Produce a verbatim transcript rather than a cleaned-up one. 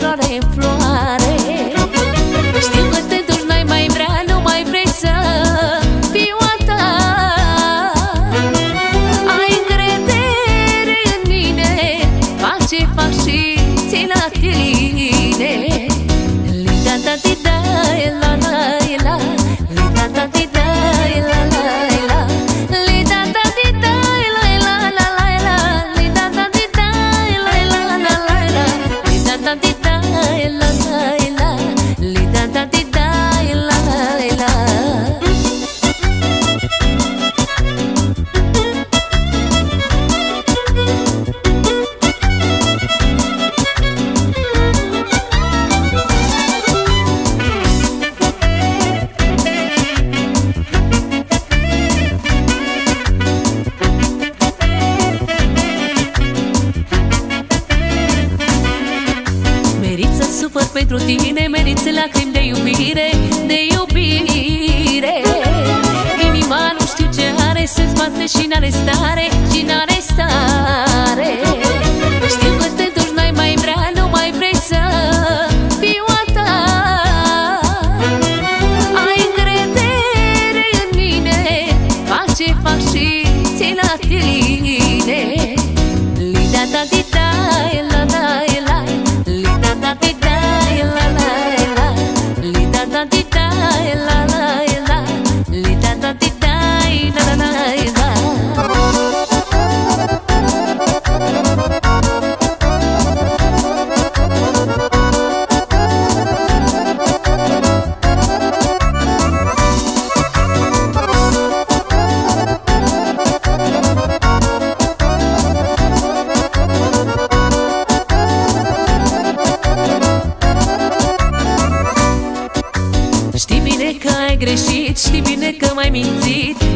floare în floare. Știu că te duci, n-ai mai vrea, nu mai vrei să fiu a ta. Ai încredere în mine, fac ce fac și țin la tine. Li-da-da-di-da, la-la-la, li-da-da-di-da, la-la-la, li-da-da-di-da, la-la-la, li-da-da-di-da, la-la-la, li-da-da-di-da, la-la-la, li-da-da-di-da, la-la-la. Sufăr pentru tine, meriți lacrimi de iubire, de iubire. Inima nu știu ce are, se-ți bate și n-are stare, și n-are stare. Știu că te duci, n-ai mai vrea, nu mai vrei să fiu a ta. Ai încredere în mine, fac ce fac și țin la tine. Li-da-da-di-da, la-la-la, li-da-da-di-da, la-la-la, li-da-da-di-da, la-la-la, li-da-da-di-da, la-la-la. Știi bine că ai greșit, știi bine că m-ai mințit,